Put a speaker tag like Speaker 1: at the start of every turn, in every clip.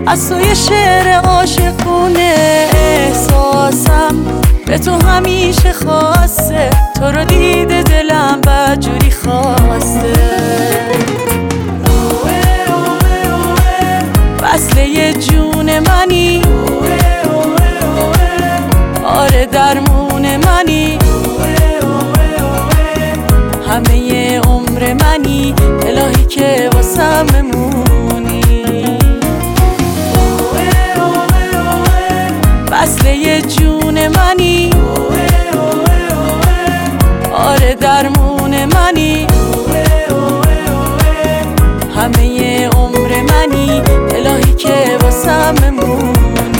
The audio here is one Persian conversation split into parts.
Speaker 1: از تو یه شعر عاشقونه، احساسم به تو همیشه خواسته، تو رو دیده دلم بدجوری خواسته. وصله جون منی، آره درمون منی، همه عمر منی، الهی که واسم بمونی. وصله جون منی، آره درمون منی، همه عمر منی، الهی که واسم بمونی.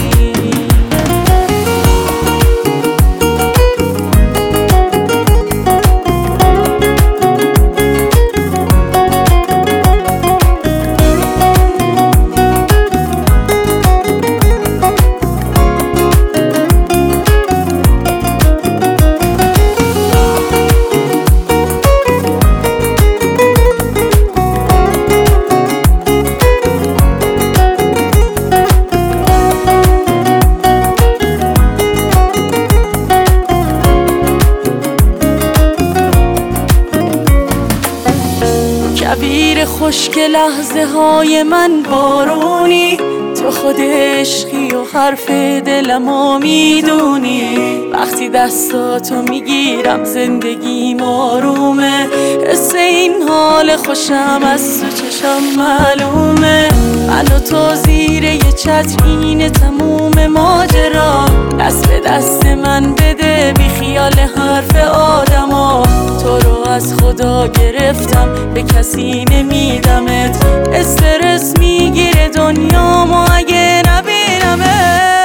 Speaker 1: کویر خشک لحظه های من بارونی، تو خود عشقی و حرف دلمو میدونی. وقتی دستاتو میگیرم زندگیم آرومه، حس این حال خوشم از تو چشم معلومه. من و تو زیر یه چتر اینه تموم ماجرا، دست به دست من بده بی خیال حرف آدما. تو رو از خدا گرفتم به کسی نمیدمت، استرس میگیره دنیامو اگه نبینمت.